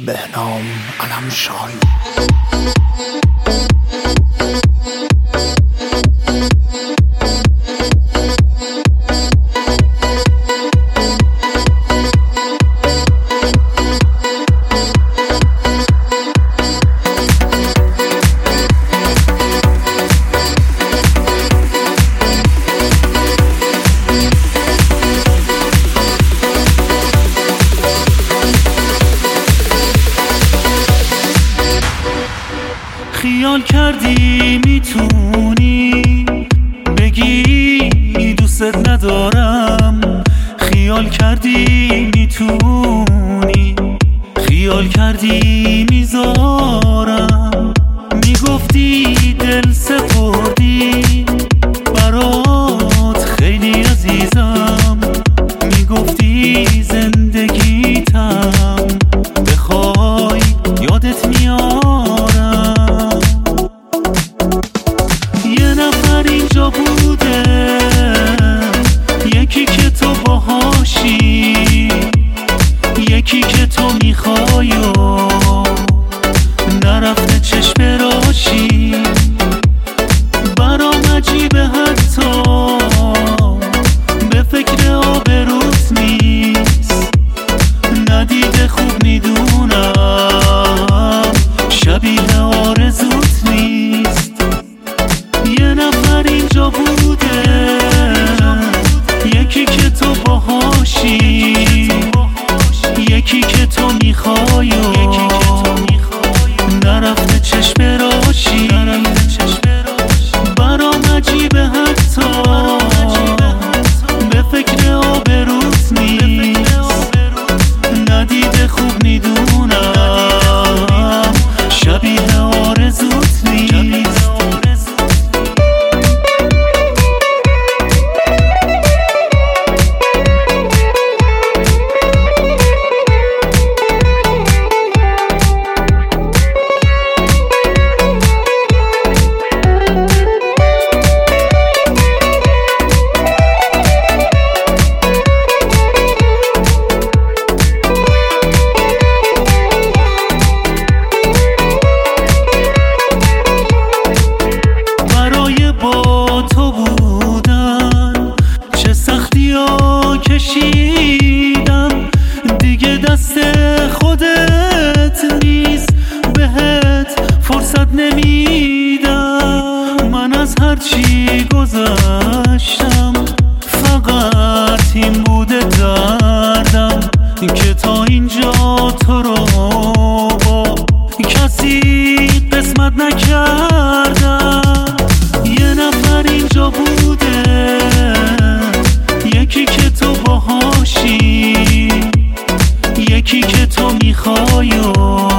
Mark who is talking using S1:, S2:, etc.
S1: بهنام علمشاهی.
S2: خیال کردی میتونی بگی دوست ندارم، خیال کردی میتونی، خیال کردی میذارم، میگفتی دل سپردی برات خیلی عزیزم، میگفتی زندگیتم بخوای یادت میارم. یه نفر اینجا بوده، یکی که تو باهاشی، یکی که تو میخوای و نرفته چشم راشی. برام عجیبه حتی به فکر آبروت نیست، ندیده خوب میدونم شبیه آرزوت نیست. یه نفر اینجا بوده، یکی که تو باهاشی، یکی که تو میخوای و نرفته چشم راشی. برام عجیبه حتی به فکر آبروت نیست، ندیده خوب میدونم شبیه آرزوت نیست. کشیدم دیگه دست خودت نیست، بهت فرصت نمیدم. من از هرچی گذشتم فقط این بوده دردم که تا اینجا تو رو با کسی قسمت نکردم. یه نفر اینجا بوده، یکی که تو باهاشی، یکی که تو میخوای